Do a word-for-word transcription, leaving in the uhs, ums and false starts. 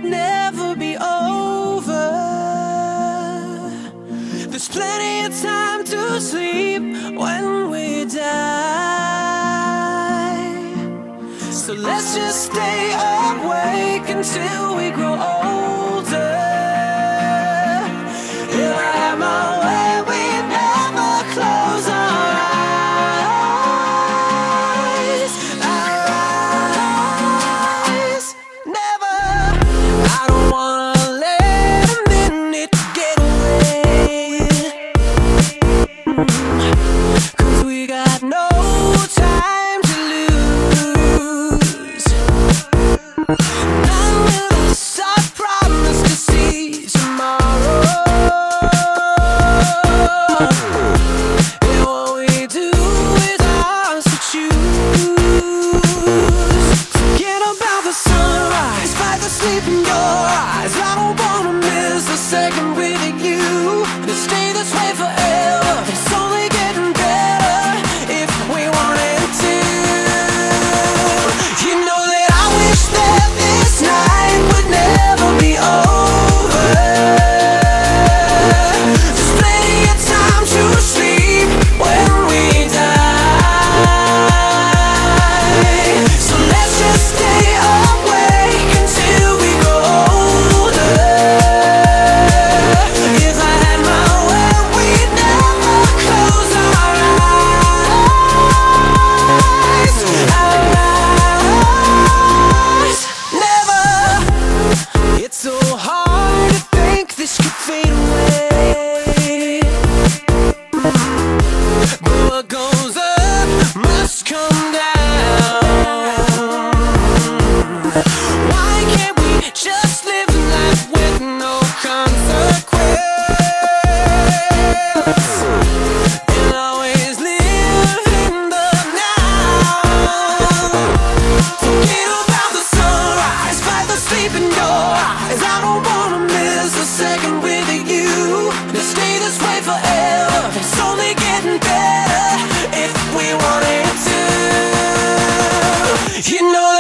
never be over. There's plenty of time to sleep when we die. So let's just stay awake until we grow older. If I had my way, we'd never close our eyes. Our eyes, never. I don't wanna let a minute get away, 'cause we got no time to lose. None of us, I promise to see tomorrow. And what we do is ours to choose. Forget about the sunrise, fight the sleep in your eyes. I don't wanna miss a second with you. To stay this way forever, it's only getting better if we wanted to. You know that I wish that this night would never be over. There's plenty of time to sleep when we die. So let's just stay awake until we grow older. If I had my way, we'd never close our eyes. Our eyes, never. It's so hard to think this could fade away, but what goes up must come down. Why can't we just live life with no consequence, and always live in the now? Forget about the sunrise, fight the sleep in your eyes. I don't wanna miss a second with you. To stay this way forever, it's only getting better if we wanted to. You know